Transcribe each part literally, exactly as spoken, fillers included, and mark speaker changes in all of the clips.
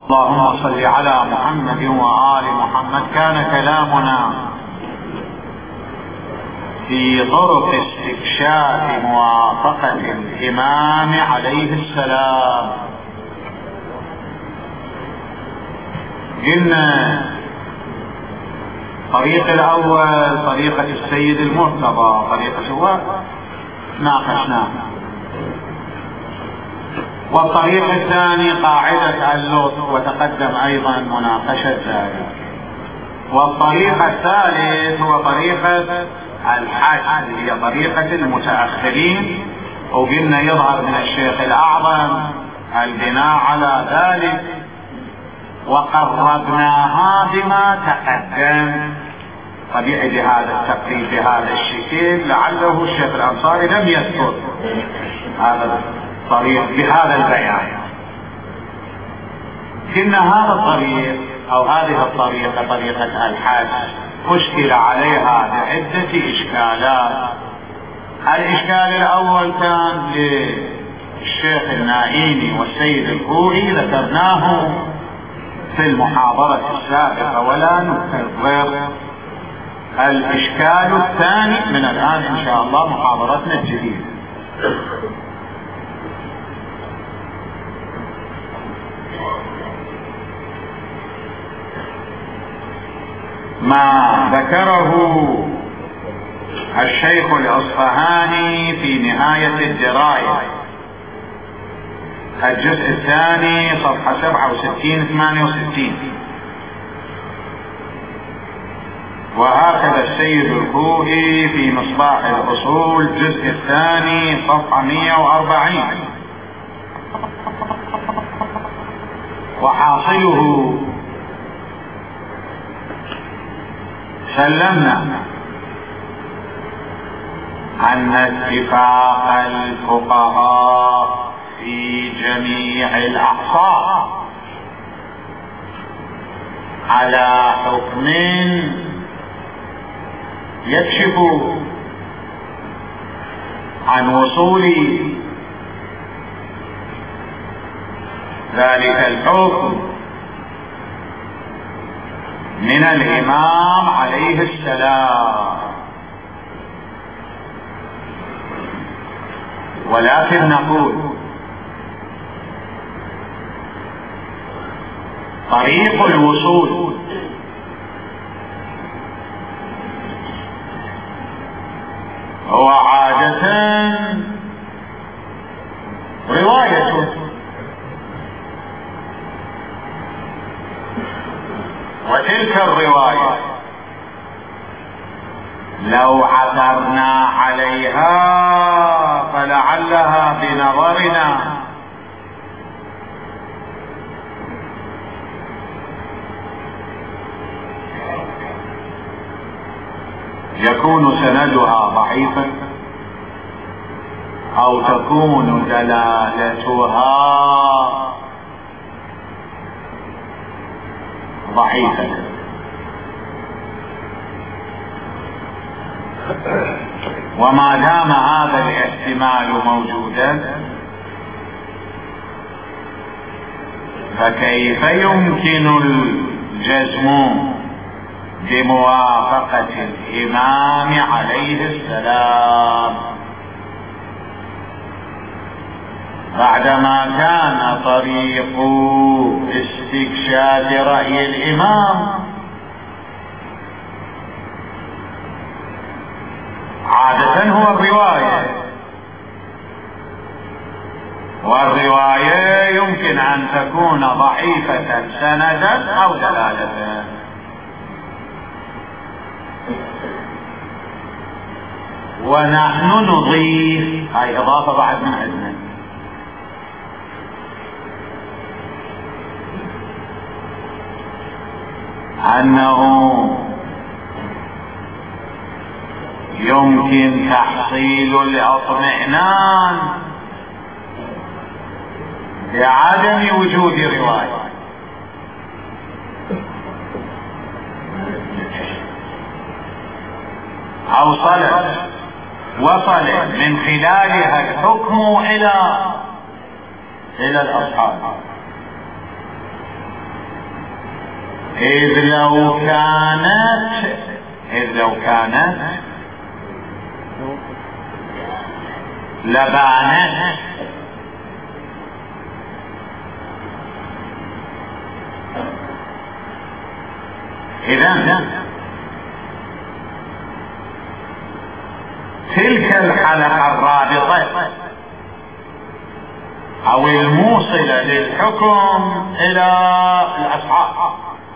Speaker 1: اللهم صل على محمد وآل محمد. كان كلامنا في طرق استكشاف موافقة الإمام عليه السلام. قلنا الطريق الأول طريقة السيد المرتضى، طريقة هو ناقشناه، والطريق الثاني قاعدة اللطف وتقدم أيضا مناقشة ذلك، والطريق الثالث هو طريقة الحج هي طريقة المتأخرين، وقلنا يظهر من الشيخ الأعظم البناء على ذلك، وقربناها بما تقدم. طبيعي بهذا التقريب بهذا الشكل لعله الشيخ الأنصاري لم يذكر هذا الطريق بهذا البيان. قلنا هذا الطريق أو هذه الطريقة طريقة الحج أشكل عليها بعدة إشكالات. الإشكال الأول كان للشيخ النائيني والسيد الخوئي، ذكرناه في المحاضرة السابقة ولا نكرر. الإشكال الثاني من الآن إن شاء الله محاضرتنا الجديدة. ما ذكره الشيخ الأصفهاني في نهاية الدراية الجزء الثاني صفحة سبعة وستين ثمانية وستين، وهكذا السيد الخوئي في مصباح الأصول الجزء الثاني صفحة مئة وأربعين. وحاصله سلمنا أن اتفاق الفقهاء في جميع الأحصاء على حكم يكشف عن وصول ذلك الحكم من الإمام عليه السلام. ولكن نقول طريق الوصول هو عادة رواية، وتلك الرواية لو عثرنا عليها فلعلها بنظرنا يكون سندها ضعيفا أو تكون دلالتها ضعيفة. وما دام هذا الاحتمال موجودا فكيف يمكن الجزم بموافقة الإمام عليه السلام بعدما كان طريق استكشاف رأي الإمام عادة هو الرواية، والرواية يمكن أن تكون ضعيفة سندا أو دلالة. ونحن نضيف هاي إضافة بعد من عندنا أنه يمكن تحصيل الاطمئنان بعدم وجود رواية، أوصلت وصل من خلالها الحكم إلى إلى الأصحاب. إذ لو كانت إذ لو كانت لبانت إذن تلك الحلقة الرابطة أو الموصلة للحكم إلى الأصحاب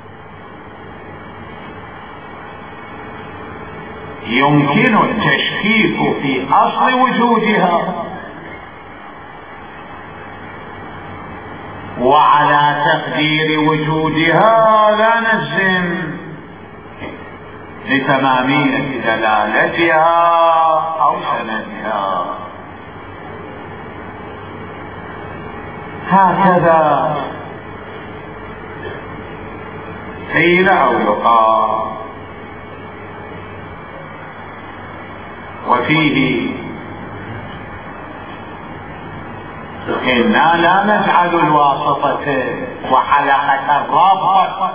Speaker 1: يمكن التشكيك في أصل وجودها، وعلى تقدير وجودها لا نجزم لتمامية دلالتها أو سندها. هكذا قيل أو يقال. وفيه إنا لا نجعل الواسطة وحلقة الرابطة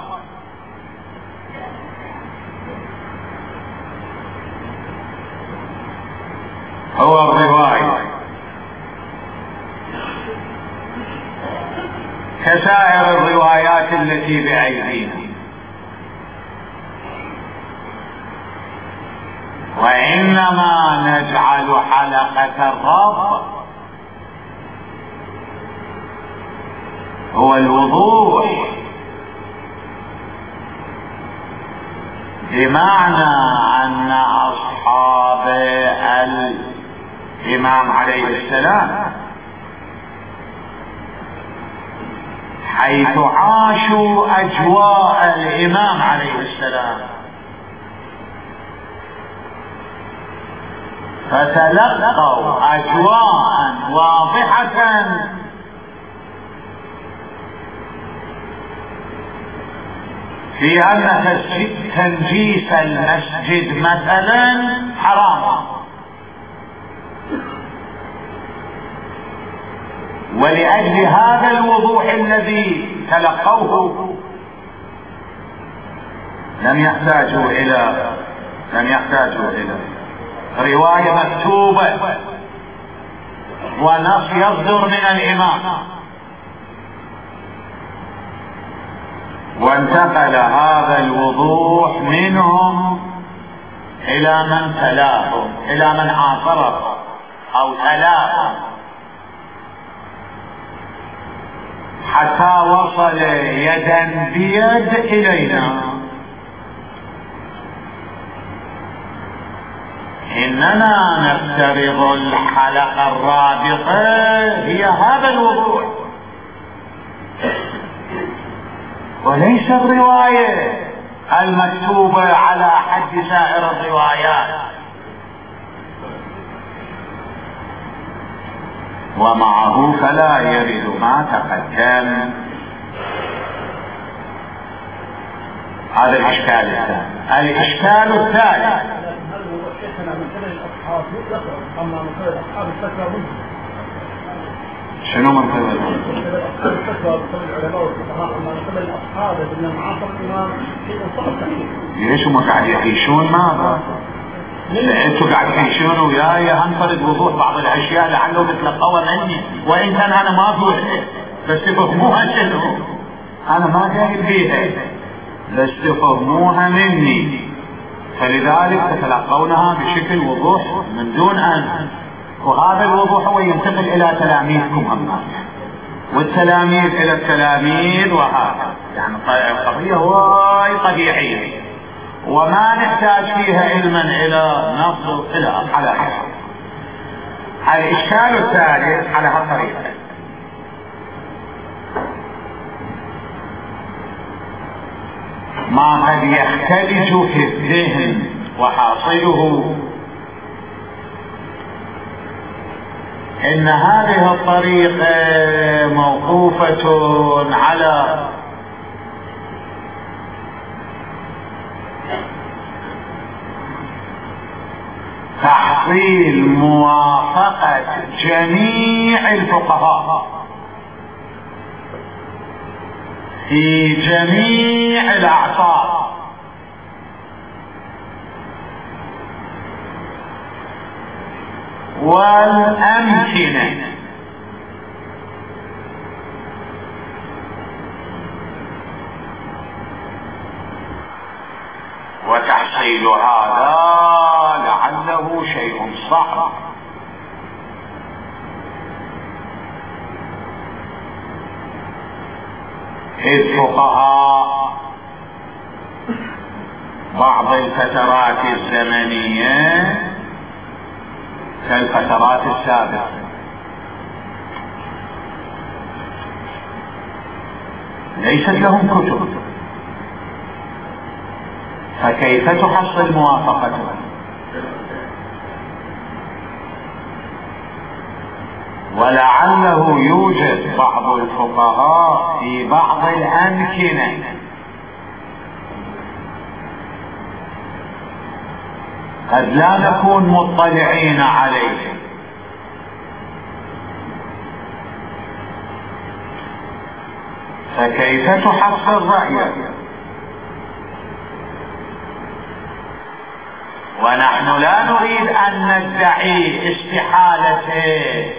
Speaker 1: هو الرواية كسائر الروايات التي بأيدينا، وإنما نجعل حلقة الرابطة هو الوضوح، بمعنى أن أصحاب الإمام عليه السلام حيث عاشوا أجواء الإمام عليه السلام فتلقوا أجواء واضحة في أن تنجيس المسجد مثلا حرام، ولأجل هذا الوضوح الذي تلقوه لم يحتاجوا إلى لم يحتاجوا إلى رواية مكتوبة ونص يصدر من الإمام، وانتقل هذا الوضوح منهم إلى من تلاهم، إلى من عاصرهم أو تلاهم، حتى وصل يدا بيد إلينا. إننا نفترض الحلقة الرابطة هي هذا الوضوح وليس الرواية المكتوبة على حد سائر الروايات. ومعه فلا يرد ما تقدم. هذا الإشكال الثاني. الإشكال الثالث شنو من قبل ليش هم قاعد يعيشون ماذا؟ انتوا قاعد تعيشون وياي هنفرد وضوح بعض الاشياء لعله تتلقوها مني، وان كان انا ما اقولها بس تفهموها شنو، انا ما جاي بيها بس تفهموها مني، فلذلك تتلقونها بشكل وضوح من دون ان، وهذا الوضوح هو ينتقل الى تلاميذكم اما والتلاميذ الى التلاميذ، وهذا يعني القضيه وايد طبيعيه وما نحتاج فيها علما الى نص الى على حسب. الاشكال الثالث على هالطريقه: ما قد يختلج في الذهن وحاصله ان هذه الطريقة موقوفة على تحصيل موافقة جميع الفقهاء في جميع الأعصار والأمكنة، وتحصيل هذا لعله شيء صعب، إذ فقهاء بعض الفترات الزمنية كالفترات السابقة ليست لهم كتب، فكيف تحصل موافقتهم؟ ولعله يوجد بعض الفقهاء في بعض الأمكنة قد لا نكون مطلعين عليه، فكيف تحصل رأيه؟ ونحن لا نريد أن ندعي استحالة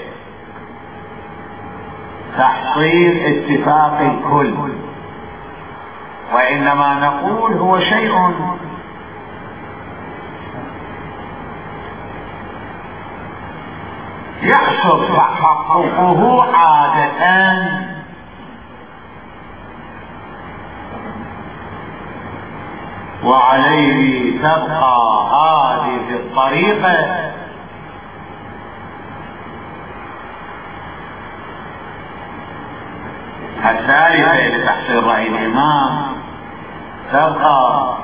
Speaker 1: تحصيل اتفاق الكل، وإنما نقول هو شيء يحصل تحققه عادة، وعليه تبقى هذه الطريقة الثالثة لتحصيل رأي الإمام، تبقى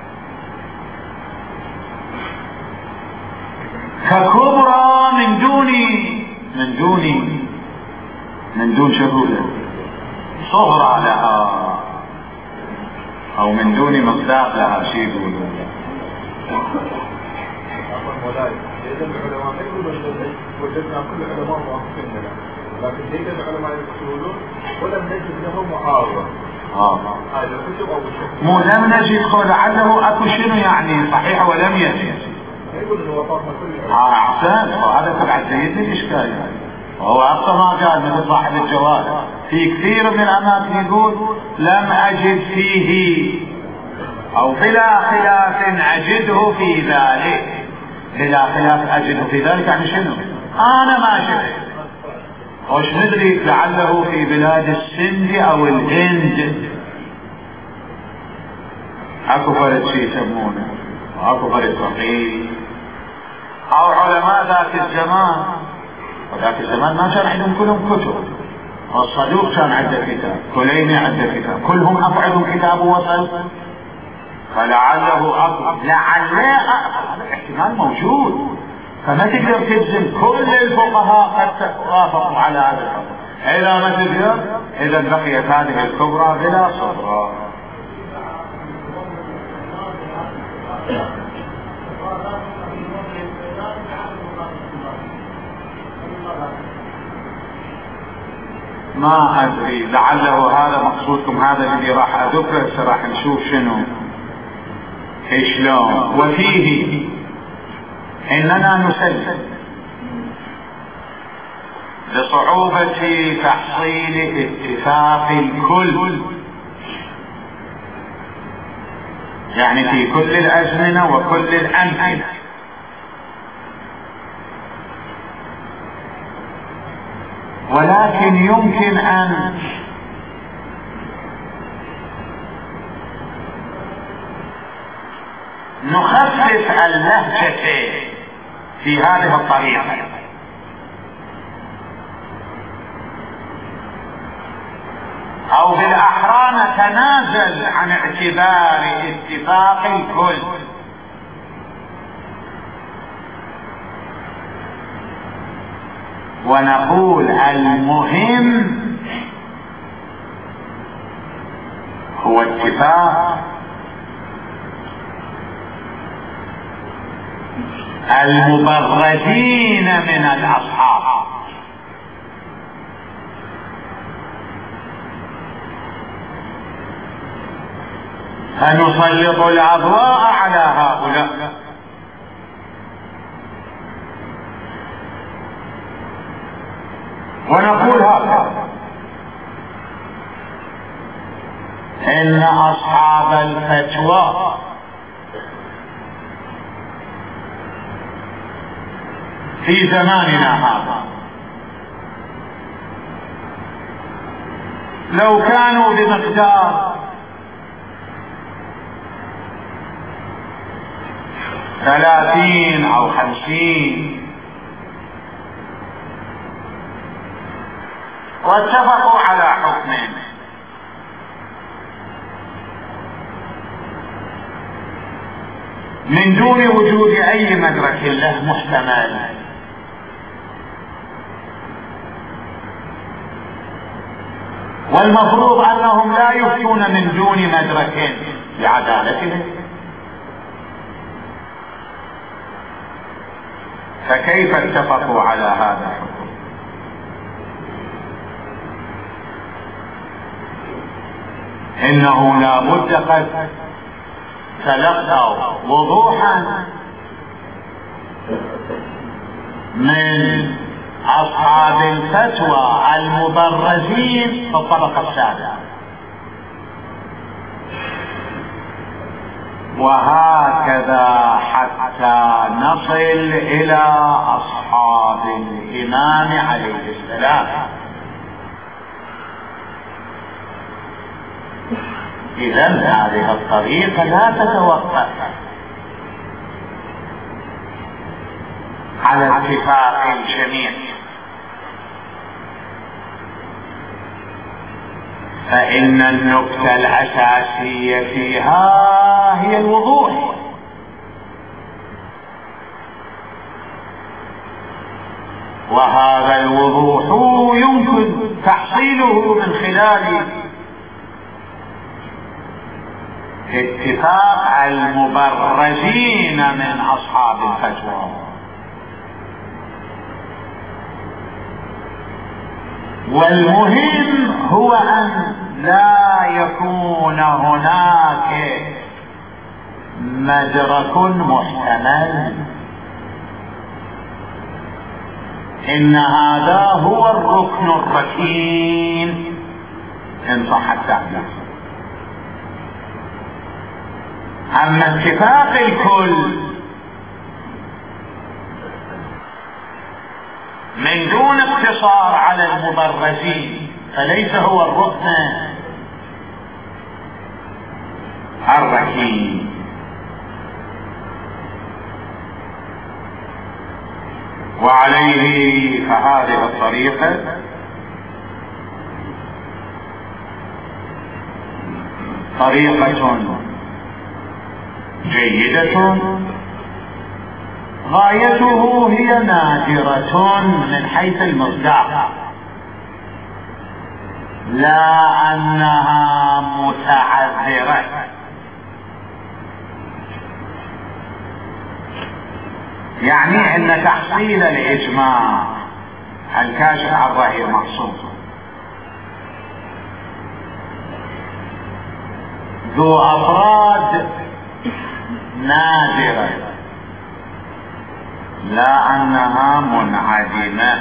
Speaker 1: ككبرى من دون من دون من دون شهودة صغرى لها، أو من دون مصداق لها شيء يقولون.
Speaker 2: وجدنا كل علماء موافقين لنا، لكن ليس العلماء يقولون ولم نجد له معارضة.
Speaker 1: اه مو لم نجد، لعله اكو شنو يعني صحيح ولم يجد.
Speaker 2: يقول انه وافقنا كل
Speaker 1: اه احسن، وهذا تبع سيد الاشكال يعني، وهو اقصى ما قال مثل صاحب الجواد في كثير من الاماكن يقول لم اجد فيه، او بلا خلاف اجده في ذلك. بلا خلاف اجده في ذلك يعني شنو؟ انا ما شفت، وش ندري لعله في بلاد السند او الهند اكو فرد شيء يسمونه، واكو فرد فقيه او علماء ذاك الزمان. وذاك الزمان ما كان عندهم كلهم كتب، والصدوق كان عنده كتاب، كليني عنده كتاب، كلهم افعلهم كتاب وصل، فلعله اكو لعله هذا احتمال موجود، فما تقدر تجزم كل الفقهاء قد وافقوا على هذا الحكم. إذا ما تقدر إذا بقيت هذه الكبرى بلا صغرى. ما أدري، لعله هذا مقصودكم، هذا الذي راح أذكره سراح نشوف شنو شلون. وفيه إننا نسلم لصعوبة تحصيل اتفاق الكل، يعني في كل الأزمنة وكل الأمكنة، ولكن يمكن أن نخفف اللهجة في هذه الطريقة، أو بالأحرى نتنازل عن اعتبار اتفاق الكل، ونقول المهم هو اتفاق المبردين من الأصحاب، فنسلط الأضواء على هؤلاء. ونقول هذا: إن أصحاب الفتوى في زماننا هذا لو كانوا بمقدار ثلاثين أو خمسين واتفقوا على حكم من دون وجود أي مدرك له محتمل، والمفروض أنهم لا يفتون من دون مدرك لعدالتهم، فكيف اتفقوا على هذا الحكم؟ إنه لا بد قد تلقوا وضوحا من أصحاب الفتوى المبرزين في الطبقة السابعة، وهكذا حتى نصل إلى أصحاب الإمام عليه السلام. إذن هذه الطريقة لا تتوقف على اتفاق الجميع، فإن النقطة الأساسية فيها هي الوضوح، وهذا الوضوح يمكن تحصيله من خلال اتفاق المبرزين من أصحاب الفتوى. والمهم هو أن لا يكون هناك مدرك محتمل، إن هذا هو الركن الركين إن صح التعبير. أما اتفاق الكل من دون اقتصار على المبرزين فليس هو الركن الركين. وعليه فهذه الطريقة طريقة جيدة غايته هي نادرة من حيث المصداق، لا أنها متعذرة. يعني أن تحصيل الإجماع الكاشف عن رأي المقصود ذو أفراد نادرة، لا أنها منعدمة.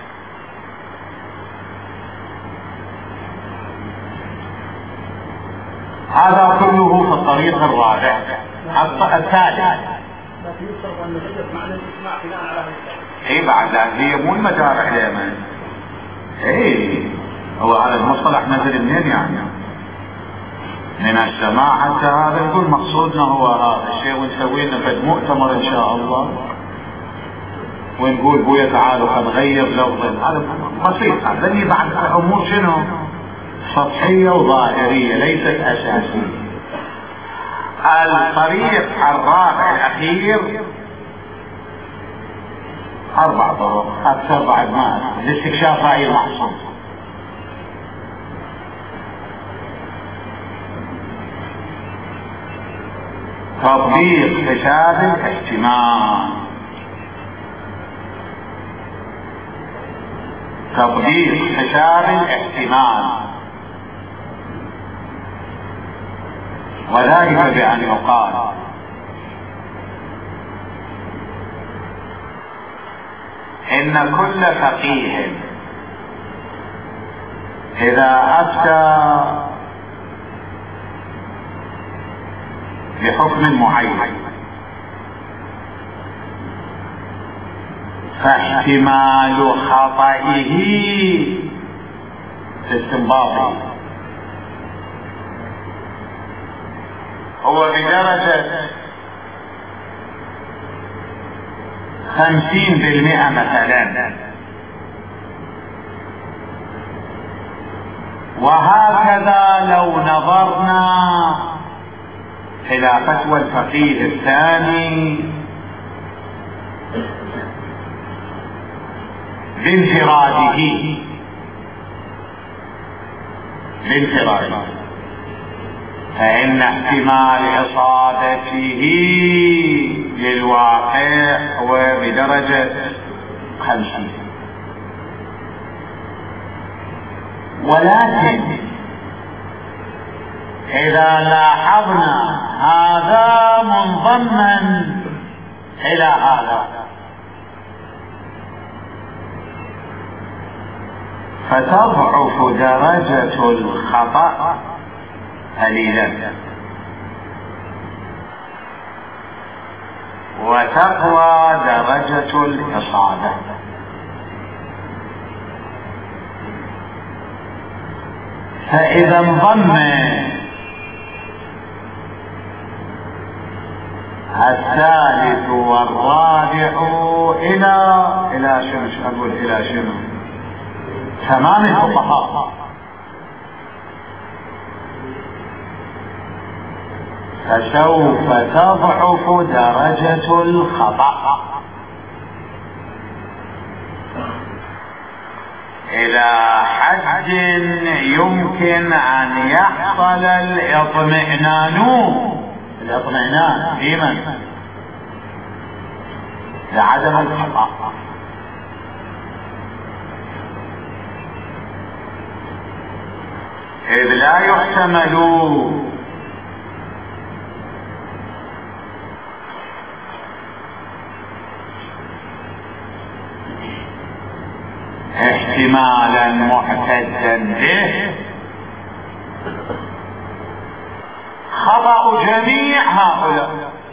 Speaker 1: هذا كله في الطريق الرابع. الثالث
Speaker 2: لكن يفترض أن نغير معنى الإسماع بناء على هذا.
Speaker 1: إيه بعد هي مو المدار عليها. إيه هو هذا المصطلح نزل منين يعني؟ من السماع حتى هذا نقول مقصودنا هو هذا الشيء، ونسوي لنا فد مؤتمر إن شاء الله ونقول بويا تعالوا خنغير لفظا. هذا بسيط، هذا اللي بعد أمور شنو؟ سطحية وظاهرية ليست أساسية. الطريق الرابع الأخير أربع طرق أكثر بعد ما لاستكشاف رأي المقصود. تطبيق حساب الاحتمال، تطبيق حساب الاحتمال، وذلك بأن يقال إن كل فقيه إذا أفتى بحكم معين فاحتمال خطئه في استنباطه هو بدرجة خمسين بالمئة مثلا، وهكذا لو نظرنا إلى فتوى الفقيه الثاني بانفراده بانفراده فإن احتمال إصابته للواقع هو بدرجة خمسين. ولكن إذا لاحظنا هذا منضما إلى هذا فتضعف درجة الخطأ قليلا وتقوى درجة الإصابة. فإذا انضم الثالث والرابع إلى إلى شنو أقول إلى شنو تمام الفقهاء فسوف تضعف درجة الخطأ إلى حد يمكن أن يحصل الاطمئنان الاطمئنان في من؟ لعدم الخطأ. إذ لا يحتمل احتمالا معتدا به خطأ جميع هؤلاء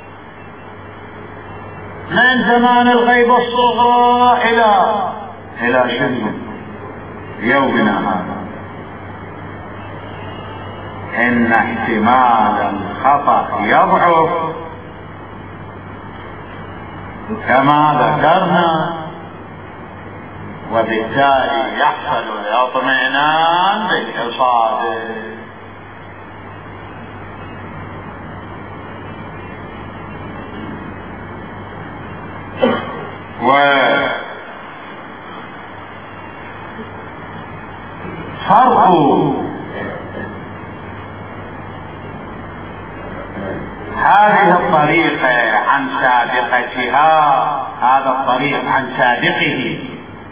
Speaker 1: من زمان الغيبة الصغرى إلى إلى شنو يومنا هذا، إن احتمال الخطأ يضعف كما ذكرنا، وبالتالي يحصل الاطمئنان بالإصابة. وفرق هذه الطريقة عن سابقتها، هذا الطريق عن سابقه،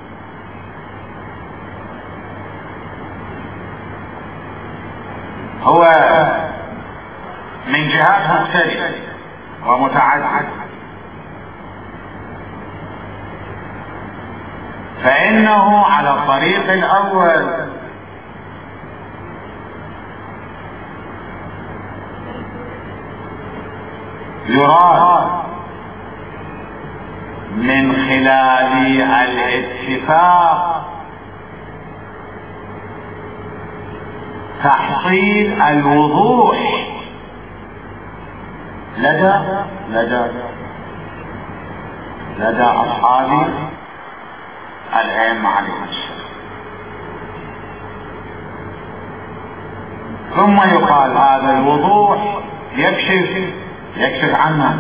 Speaker 1: هو من جهات مختلفة ومتعددة. فإنه على الطريق الأول يراد من خلال الاتفاق تحصيل الوضوح لدى لدى لدى أصحاب الأئمة عليهم السلام، ثم يقال هذا الوضوح يكشف يكشف عنا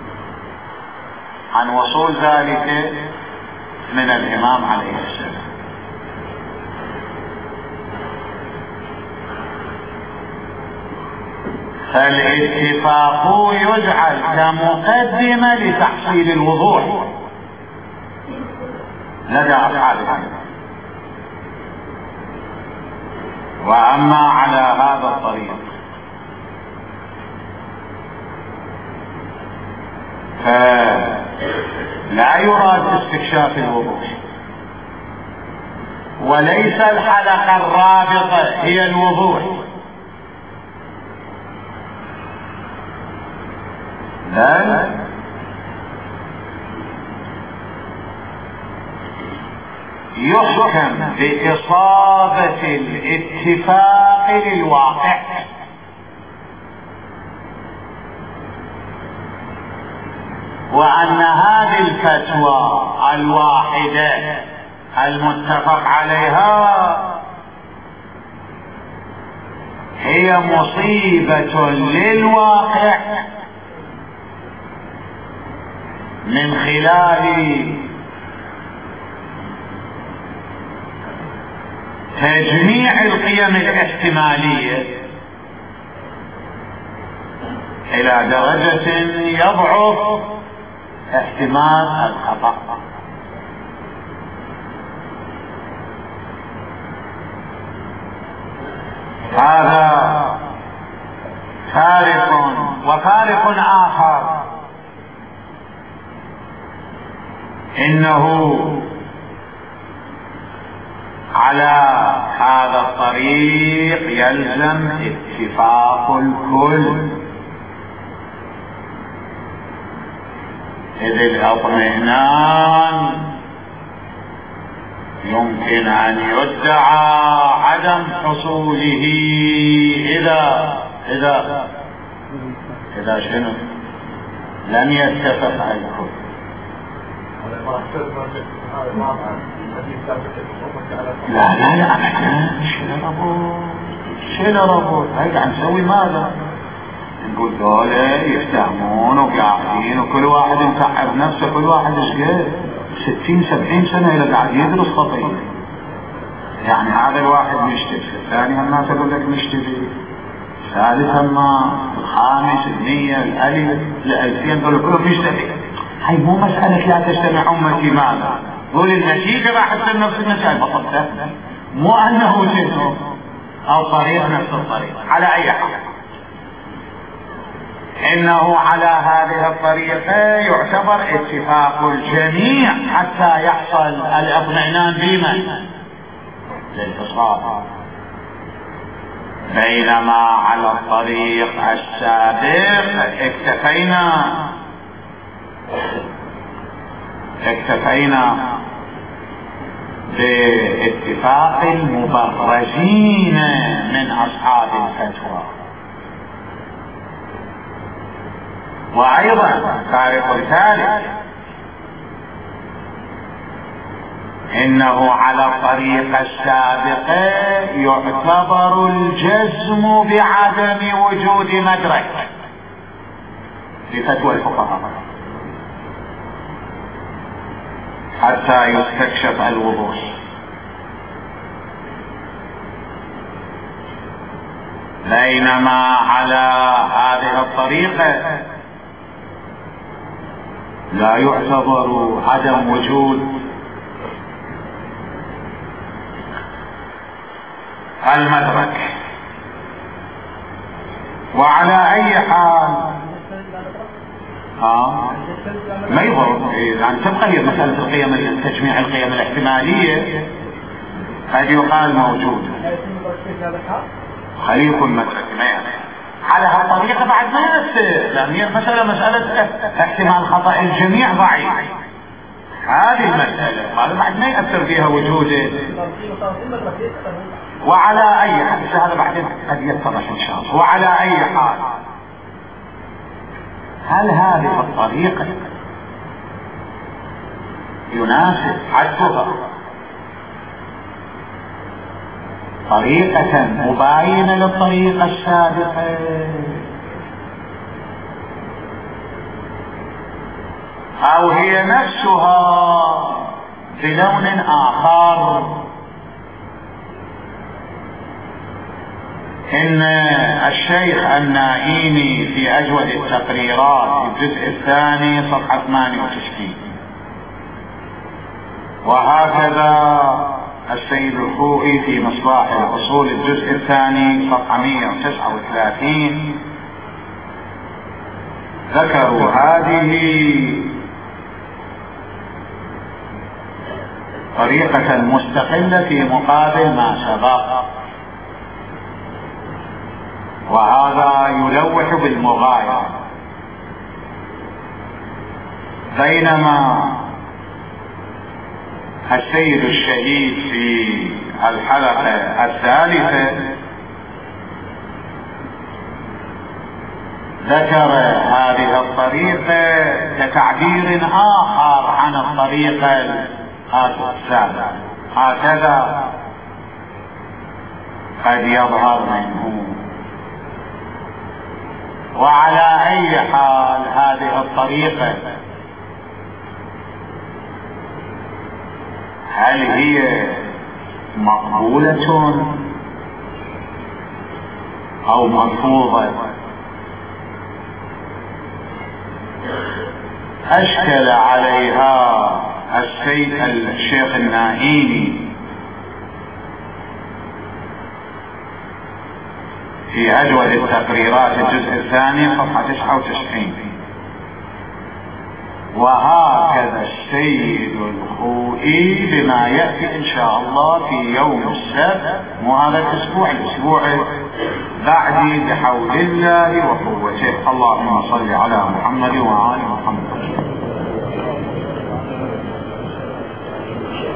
Speaker 1: عن وصول ذلك من الإمام عليه السلام. فالاتفاق يجعل كمقدمة لتحصيل الوضوح لدى أصحاب العلم. وأما على هذا الطريق فلا يراد استكشاف الوضوح، وليس الحلقة الرابطة هي الوضوح، بل يحكم بإصابة الاتفاق للواقع، وأن هذه الفتوى الواحدة المتفق عليها هي مصيبة للواقع من خلال تجميع القيم الاحتمالية إلى درجة يضعف احتمال الخطأ. هذا فارق. وفارق آخر إنه على هذا الطريق يلزم اتفاق الكل، إذ الاطمئنان يمكن أن يدعى عدم حصوله إذا إذا إذا شنو لم يتفق الكل. لا لا لا أبدا، شنو ربط شنو ربط هيك عم نسوي ماذا؟ نقول دولة يفتهمون وقاعدين وكل واحد مكعب نفسه، كل واحد شقد ستين سبعين سنة إلى قاعد يدرس خطيئة، يعني هذا الواحد مشتبه، الثاني الناس يقول لك مشتبه، الثالث هما الخامس المية الألف الألفين دول كلهم مشتبه. هاي مو مسألة لا تجتمع أمتي ماذا، قول النتيجة راح تصير نفس المسألة فقط، مو أنه جنه أو طريق نفس الطريق. على أي حال إنه على هذه الطريقة يعتبر اتفاق الجميع حتى يحصل الاطمئنان بمن للإصابة، بينما على الطريق السابق اكتفينا اكتفينا باتفاق المبرزين من أصحاب الفتوى. وأيضا فارق ثالث إنه على الطريق السابق يعتبر الجزم بعدم وجود مدرك بفتوى الفقهاء حتى يستكشف الوضوح، بينما على هذه الطريقة لا يعتبر عدم وجود المدرك. وعلى أي حال ها ما يضر، يعني تبقى هي مسألة القيم تجميع القيم الاحتمالية هذه يقال موجودة، خليه يكون مدرك ما يعني. على هالطريقة بعد ما يصير، لأن هي المسألة مسألة احتمال خطأ الجميع ضعيف، هذه المسألة هذا بعد ما يأثر فيها وجوده. وعلى أي حال هذا بعدين قد يتضح إن شاء الله. وعلى أي حال هل هذه الطريقة يناسب عدها طريقة مباينة للطريقة السابقة، أو هي نفسها بلون آخر؟ إن الشيخ النائيني في أجود التقريرات في الجزء الثاني صفحة ثمانية وتسعين، وهكذا السيد الخوئي في مصباح الأصول الجزء الثاني صفحة مئة وتسعة وثلاثين، ذكروا هذه طريقة مستقلة في مقابل ما سبق، وهذا يلوح بالمغايرة، بينما السيد الشهيد في الحلقة الثالثة ذكر هذه الطريقة كتعبير آخر عن الطريقة السابقة، هكذا قد يظهر منه. وعلى أي حال هذه الطريقة هل هي مقبولة أو مرفوضة؟ أشكل عليها السيد الشيخ النائيني في أجود التقريرات الجزء الثاني صفحة تسعة وتسعين. وهكذا السيد الخوئي بما يأتي إن شاء الله في يوم السبت، مو هذا الأسبوع، الأسبوع بعدي بحول الله وقوته. اللهم صل على محمد وآل محمد.